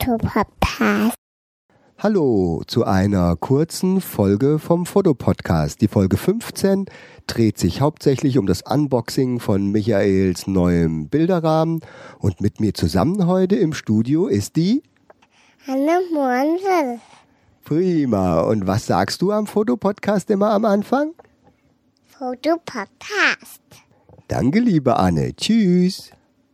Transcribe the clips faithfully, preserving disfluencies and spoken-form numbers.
Fotopodcast. Hallo zu einer kurzen Folge vom Fotopodcast. Die Folge fünfzehn dreht sich hauptsächlich um das Unboxing von Michaels neuem Bilderrahmen. Und mit mir zusammen heute im Studio ist die Anne Mohnwolf. Prima. Und was sagst du am Fotopodcast immer am Anfang? Fotopodcast. Danke, liebe Anne. Tschüss.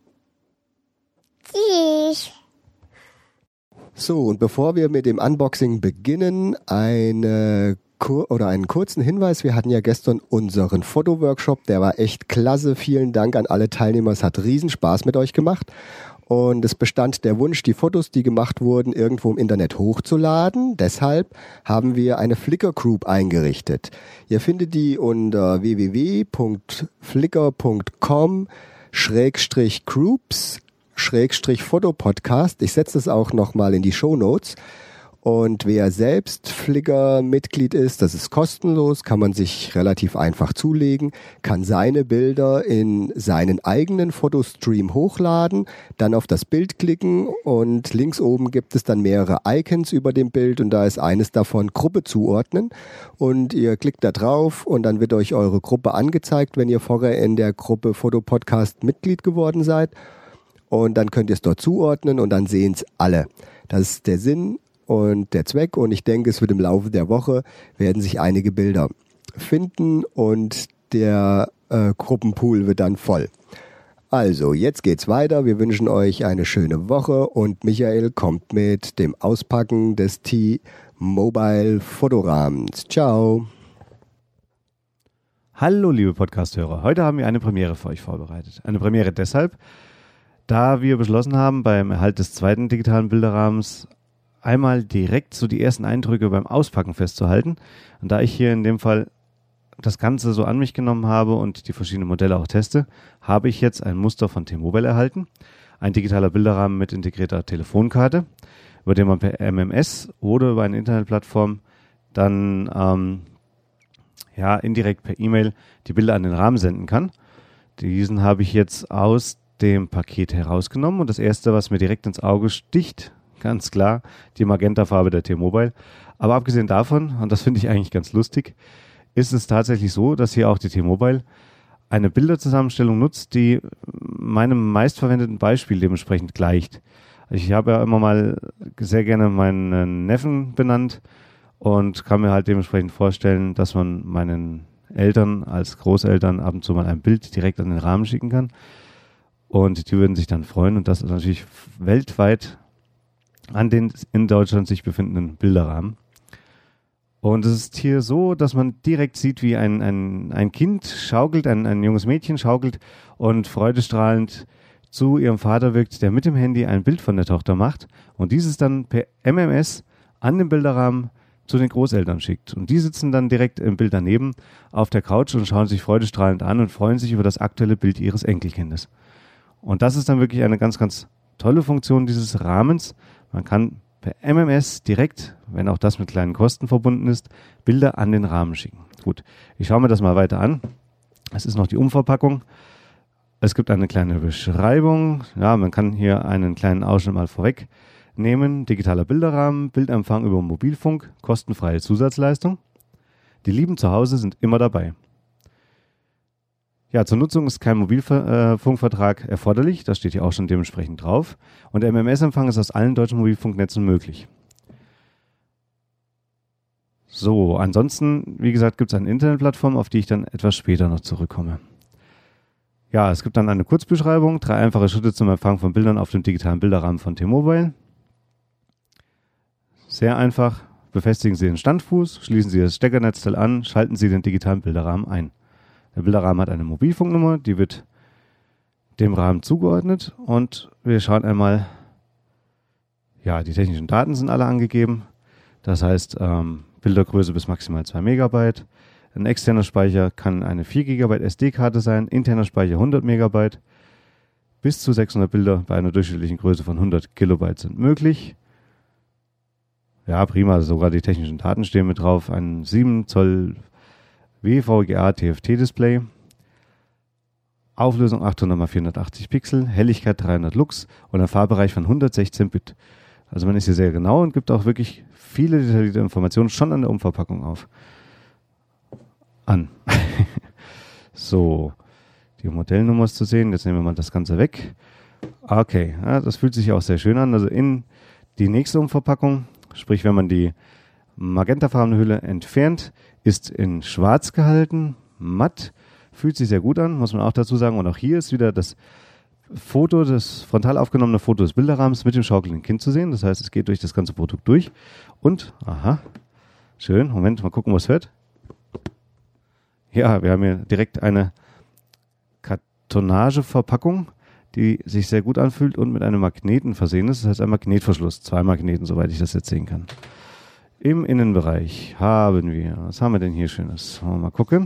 Tschüss. So, und bevor wir mit dem Unboxing beginnen, eine Kur- oder einen kurzen Hinweis. Wir hatten ja gestern unseren Fotoworkshop, der war echt klasse. Vielen Dank an alle Teilnehmer, es hat riesen Spaß mit euch gemacht. Und es bestand der Wunsch, die Fotos, die gemacht wurden, irgendwo im Internet hochzuladen. Deshalb haben wir eine Flickr-Group eingerichtet. Ihr findet die unter w w w punkt flickr punkt com schrägstrich groups Schrägstrich Fotopodcast. Ich setze es auch nochmal in die Shownotes. Und wer selbst Flickr-Mitglied ist, das ist kostenlos, kann man sich relativ einfach zulegen, kann seine Bilder in seinen eigenen Fotostream hochladen, dann auf das Bild klicken und links oben gibt es dann mehrere Icons über dem Bild und da ist eines davon Gruppe zuordnen und ihr klickt da drauf und dann wird euch eure Gruppe angezeigt, wenn ihr vorher in der Gruppe Fotopodcast Mitglied geworden seid. Und dann könnt ihr es dort zuordnen und dann sehen es alle. Das ist der Sinn und der Zweck. Und ich denke, es wird im Laufe der Woche werden sich einige Bilder finden und der äh, Gruppenpool wird dann voll. Also, jetzt geht's weiter. Wir wünschen euch eine schöne Woche und Michael kommt mit dem Auspacken des T-Mobile Fotorahmens. Ciao. Hallo, liebe Podcast-Hörer. Heute haben wir eine Premiere für euch vorbereitet. Eine Premiere deshalb, da wir beschlossen haben, beim Erhalt des zweiten digitalen Bilderrahmens einmal direkt so die ersten Eindrücke beim Auspacken festzuhalten. Und da ich hier in dem Fall das Ganze so an mich genommen habe und die verschiedenen Modelle auch teste, habe ich jetzt ein Muster von T-Mobile erhalten. Ein digitaler Bilderrahmen mit integrierter Telefonkarte, über den man per M M S oder über eine Internetplattform dann ähm, ja indirekt per E-Mail die Bilder an den Rahmen senden kann. Diesen habe ich jetzt aus dem Paket herausgenommen und das erste, was mir direkt ins Auge sticht, ganz klar, die Magentafarbe der T-Mobile. Aber abgesehen davon, und das finde ich eigentlich ganz lustig, ist es tatsächlich so, dass hier auch die T-Mobile eine Bilderzusammenstellung nutzt, die meinem meistverwendeten Beispiel dementsprechend gleicht. Ich habe ja immer mal sehr gerne meinen Neffen benannt und kann mir halt dementsprechend vorstellen, dass man meinen Eltern als Großeltern ab und zu mal ein Bild direkt an den Rahmen schicken kann. Und die würden sich dann freuen und das ist natürlich weltweit an den in Deutschland sich befindenden Bilderrahmen. Und es ist hier so, dass man direkt sieht, wie ein, ein, ein Kind schaukelt, ein, ein junges Mädchen schaukelt und freudestrahlend zu ihrem Vater wirkt, der mit dem Handy ein Bild von der Tochter macht und dieses dann per M M S an den Bilderrahmen zu den Großeltern schickt. Und die sitzen dann direkt im Bild daneben auf der Couch und schauen sich freudestrahlend an und freuen sich über das aktuelle Bild ihres Enkelkindes. Und das ist dann wirklich eine ganz, ganz tolle Funktion dieses Rahmens. Man kann per M M S direkt, wenn auch das mit kleinen Kosten verbunden ist, Bilder an den Rahmen schicken. Gut, ich schaue mir das mal weiter an. Es ist noch die Umverpackung. Es gibt eine kleine Beschreibung. Ja, man kann hier einen kleinen Ausschnitt mal vorwegnehmen. Digitaler Bilderrahmen, Bildempfang über Mobilfunk, kostenfreie Zusatzleistung. Die Lieben zu Hause sind immer dabei. Ja, zur Nutzung ist kein Mobilfunkvertrag erforderlich, das steht hier auch schon dementsprechend drauf. Und der M M S-Empfang ist aus allen deutschen Mobilfunknetzen möglich. So, ansonsten, wie gesagt, gibt es eine Internetplattform, auf die ich dann etwas später noch zurückkomme. Ja, es gibt dann eine Kurzbeschreibung, drei einfache Schritte zum Empfang von Bildern auf dem digitalen Bilderrahmen von T-Mobile. Sehr einfach, befestigen Sie den Standfuß, schließen Sie das Steckernetzteil an, schalten Sie den digitalen Bilderrahmen ein. Der Bilderrahmen hat eine Mobilfunknummer, die wird dem Rahmen zugeordnet und wir schauen einmal, ja, die technischen Daten sind alle angegeben. Das heißt, ähm, Bildergröße bis maximal zwei Megabyte. Ein externer Speicher kann eine vier Gigabyte S D-Karte sein, interner Speicher hundert Megabyte. Bis zu sechshundert Bilder bei einer durchschnittlichen Größe von hundert Kilobyte sind möglich. Ja, prima, sogar die technischen Daten stehen mit drauf. Ein sieben Zoll W V G A T F T-Display, Auflösung achthundert mal vierhundertachtzig Pixel, Helligkeit dreihundert Lux und ein Farbbereich von hundertsechzehn Bit. Also man ist hier sehr genau und gibt auch wirklich viele detaillierte Informationen schon an der Umverpackung auf. An. So, die Modellnummer ist zu sehen. Jetzt nehmen wir mal das Ganze weg. Okay, ja, das fühlt sich auch sehr schön an. Also in die nächste Umverpackung, sprich wenn man die magentafarbene Hülle entfernt, ist in schwarz gehalten, matt, fühlt sich sehr gut an, muss man auch dazu sagen. Und auch hier ist wieder das Foto, das frontal aufgenommene Foto des Bilderrahmens mit dem schaukelnden Kind zu sehen. Das heißt, es geht durch das ganze Produkt durch. Und, aha, schön, Moment, mal gucken, was hört. Ja, wir haben hier direkt eine Kartonageverpackung, die sich sehr gut anfühlt und mit einem Magneten versehen ist. Das heißt ein Magnetverschluss, zwei Magneten, soweit ich das jetzt sehen kann. Im Innenbereich haben wir, was haben wir denn hier Schönes? Wollen wir mal gucken.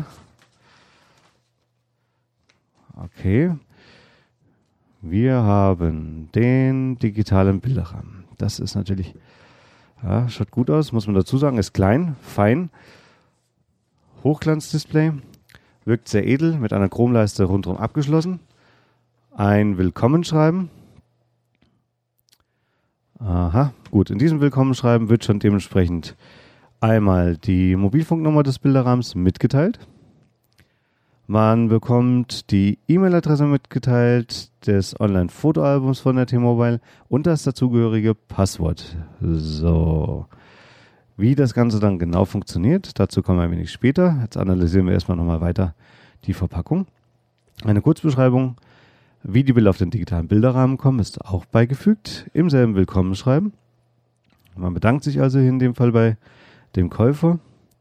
Okay. Wir haben den digitalen Bilderrahmen. Das ist natürlich, ja, schaut gut aus, muss man dazu sagen, ist klein, fein. Hochglanzdisplay, wirkt sehr edel, mit einer Chromleiste rundherum abgeschlossen. Ein Willkommenschreiben. Aha, gut, in diesem Willkommenschreiben wird schon dementsprechend einmal die Mobilfunknummer des Bilderrahmens mitgeteilt. Man bekommt die E-Mail-Adresse mitgeteilt des Online-Fotoalbums von der T-Mobile und das dazugehörige Passwort. So, wie das Ganze dann genau funktioniert, dazu kommen wir ein wenig später. Jetzt analysieren wir erstmal nochmal weiter die Verpackung. Eine Kurzbeschreibung, wie die Bilder auf den digitalen Bilderrahmen kommen, ist auch beigefügt im selben Willkommenschreiben. Man bedankt sich also in dem Fall bei dem Käufer.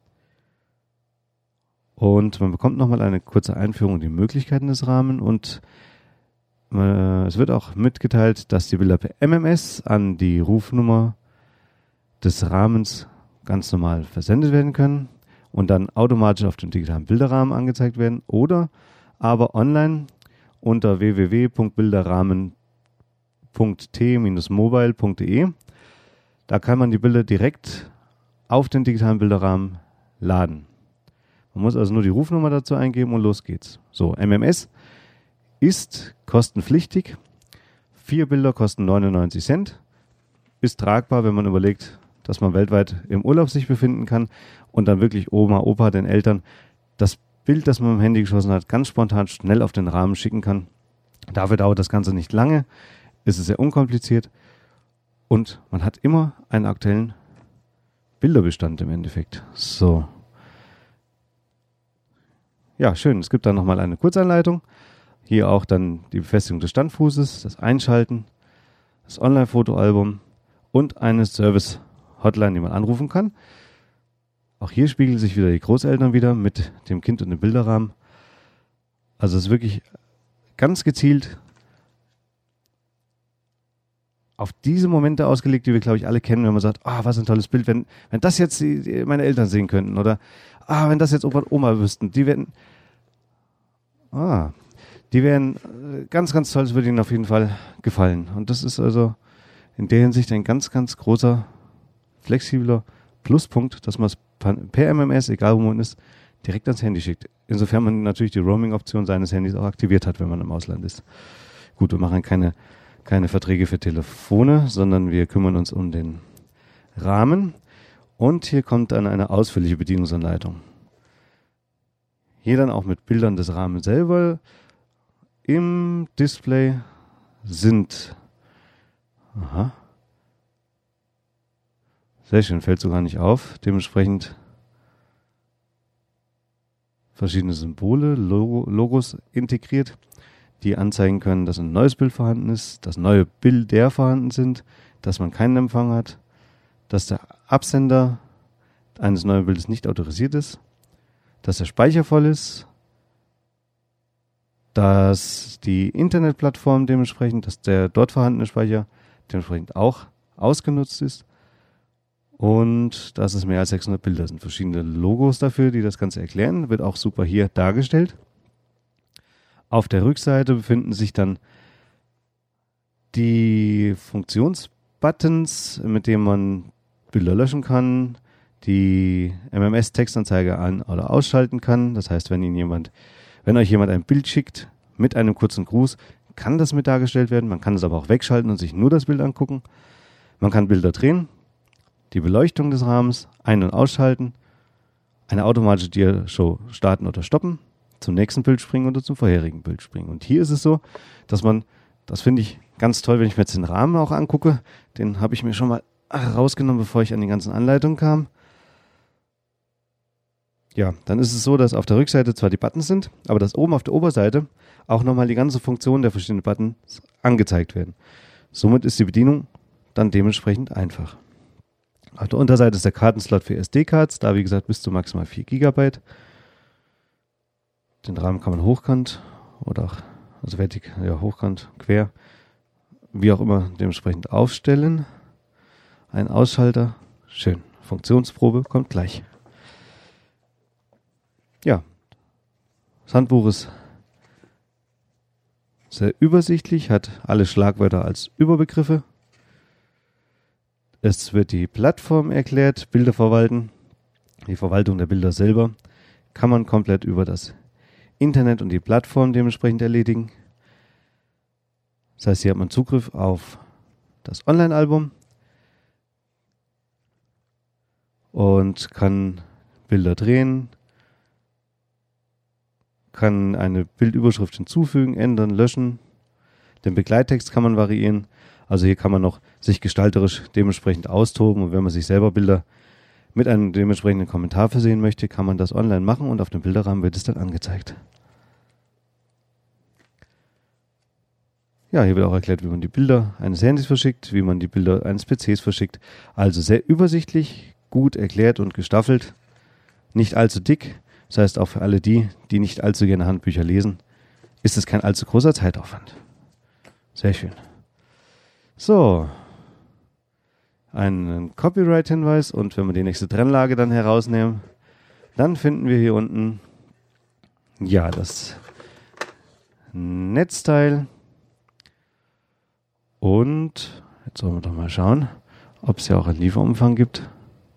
Und man bekommt nochmal eine kurze Einführung in die Möglichkeiten des Rahmens und äh, es wird auch mitgeteilt, dass die Bilder per M M S an die Rufnummer des Rahmens ganz normal versendet werden können und dann automatisch auf dem digitalen Bilderrahmen angezeigt werden oder aber online unter w w w punkt bilderrahmen punkt t mobile punkt d e. Da kann man die Bilder direkt auf den digitalen Bilderrahmen laden. Man muss also nur die Rufnummer dazu eingeben und los geht's. So, M M S ist kostenpflichtig. Vier Bilder kosten neunundneunzig Cent. Ist tragbar, wenn man überlegt, dass man weltweit im Urlaub sich befinden kann und dann wirklich Oma, Opa, den Eltern das Bild, das man im Handy geschossen hat, ganz spontan schnell auf den Rahmen schicken kann. Dafür dauert das Ganze nicht lange. Es ist sehr unkompliziert und man hat immer einen aktuellen Bilderbestand im Endeffekt. So. Ja, schön. Es gibt dann nochmal eine Kurzanleitung. Hier auch dann die Befestigung des Standfußes, das Einschalten, das Online-Fotoalbum und eine Service-Hotline, die man anrufen kann. Auch hier spiegeln sich wieder die Großeltern wieder mit dem Kind und dem Bilderrahmen. Also es ist wirklich ganz gezielt auf diese Momente ausgelegt, die wir, glaube ich, alle kennen, wenn man sagt, ah, was ein tolles Bild, wenn, wenn das jetzt die, die, meine Eltern sehen könnten oder ah, wenn das jetzt Opa und Oma wüssten, die werden ah, die wären ganz, ganz toll, das würde ihnen auf jeden Fall gefallen. Und das ist also in der Hinsicht ein ganz, ganz großer, flexibler Pluspunkt, dass man es per M M S, egal wo man ist, direkt ans Handy schickt. Insofern man natürlich die Roaming-Option seines Handys auch aktiviert hat, wenn man im Ausland ist. Gut, wir machen keine, keine Verträge für Telefone, sondern wir kümmern uns um den Rahmen. Und hier kommt dann eine ausführliche Bedienungsanleitung. Hier dann auch mit Bildern des Rahmens selber. Im Display sind, aha, sehr schön, fällt sogar nicht auf, dementsprechend verschiedene Symbole, Logo, Logos integriert, die anzeigen können, dass ein neues Bild vorhanden ist, dass neue Bilder vorhanden sind, dass man keinen Empfang hat, dass der Absender eines neuen Bildes nicht autorisiert ist, dass der Speicher voll ist, dass die Internetplattform dementsprechend, dass der dort vorhandene Speicher dementsprechend auch ausgenutzt ist und dass es mehr als sechshundert Bilder sind. Verschiedene Logos dafür, die das Ganze erklären, wird auch super hier dargestellt. Auf der Rückseite befinden sich dann die Funktionsbuttons, mit denen man Bilder löschen kann, die M M S-Textanzeige an- oder ausschalten kann. Das heißt, wenn Ihnen jemand, wenn euch jemand ein Bild schickt mit einem kurzen Gruß, kann das mit dargestellt werden. Man kann es aber auch wegschalten und sich nur das Bild angucken. Man kann Bilder drehen, die Beleuchtung des Rahmens ein- und ausschalten, eine automatische Dia-Show starten oder stoppen, zum nächsten Bild springen oder zum vorherigen Bild springen. Und hier ist es so, dass man, das finde ich ganz toll, wenn ich mir jetzt den Rahmen auch angucke, den habe ich mir schon mal rausgenommen, bevor ich an die ganzen Anleitungen kam. Ja, dann ist es so, dass auf der Rückseite zwar die Buttons sind, aber dass oben auf der Oberseite auch nochmal die ganze Funktion der verschiedenen Buttons angezeigt werden. Somit ist die Bedienung dann dementsprechend einfach. Auf der Unterseite ist der Kartenslot für S D-Cards, da wie gesagt bis zu maximal vier Gigabyte. Den Rahmen kann man hochkant oder auch, also vertikal, ja, hochkant, quer, wie auch immer dementsprechend aufstellen. Ein Ausschalter, schön. Funktionsprobe kommt gleich. Ja, das Handbuch ist sehr übersichtlich, hat alle Schlagwörter als Überbegriffe. Es wird die Plattform erklärt, Bilder verwalten. Die Verwaltung der Bilder selber kann man komplett über das Internet und die Plattform dementsprechend erledigen. Das heißt, hier hat man Zugriff auf das Online-Album und kann Bilder drehen, kann eine Bildüberschrift hinzufügen, ändern, löschen. Den Begleittext kann man variieren. Also hier kann man noch sich gestalterisch dementsprechend austoben. Und wenn man sich selber Bilder mit einem dementsprechenden Kommentar versehen möchte, kann man das online machen und auf dem Bilderrahmen wird es dann angezeigt. Ja, hier wird auch erklärt, wie man die Bilder eines Handys verschickt, wie man die Bilder eines P Cs verschickt. Also sehr übersichtlich, gut erklärt und gestaffelt. Nicht allzu dick. Das heißt, auch für alle die, die nicht allzu gerne Handbücher lesen, ist es kein allzu großer Zeitaufwand. Sehr schön. So, einen Copyright-Hinweis und wenn wir die nächste Trennlage dann herausnehmen, dann finden wir hier unten ja das Netzteil und jetzt sollen wir doch mal schauen, ob es ja auch einen Lieferumfang gibt.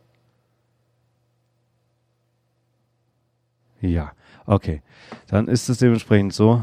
Ja, okay. Dann ist es dementsprechend so,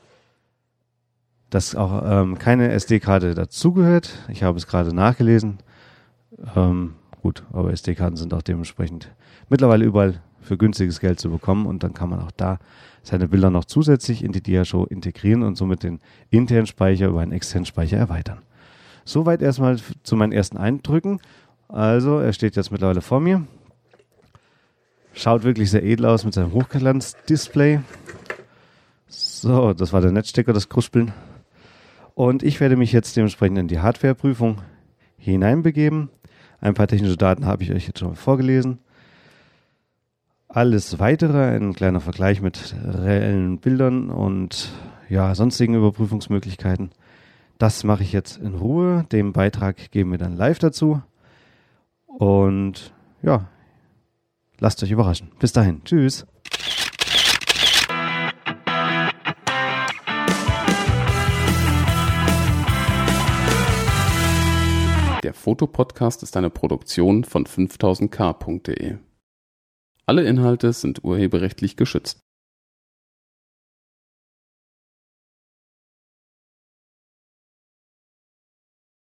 dass auch ähm, keine S D-Karte dazugehört. Ich habe es gerade nachgelesen. Ähm, gut, aber S D-Karten sind auch dementsprechend mittlerweile überall für günstiges Geld zu bekommen und dann kann man auch da seine Bilder noch zusätzlich in die Dia-Show integrieren und somit den internen Speicher über einen externen Speicher erweitern. Soweit erstmal zu meinen ersten Eindrücken. Also, er steht jetzt mittlerweile vor mir. Schaut wirklich sehr edel aus mit seinem Hochglanz-Display. So, das war der Netzstecker, das Kruspeln. Und ich werde mich jetzt dementsprechend in die Hardwareprüfung hineinbegeben. Ein paar technische Daten habe ich euch jetzt schon mal vorgelesen. Alles Weitere, ein kleiner Vergleich mit reellen Bildern und ja, sonstigen Überprüfungsmöglichkeiten. Das mache ich jetzt in Ruhe. Den Beitrag geben wir dann live dazu. Und ja, lasst euch überraschen. Bis dahin. Tschüss. Der Fotopodcast ist eine Produktion von fünftausend k punkt de. Alle Inhalte sind urheberrechtlich geschützt.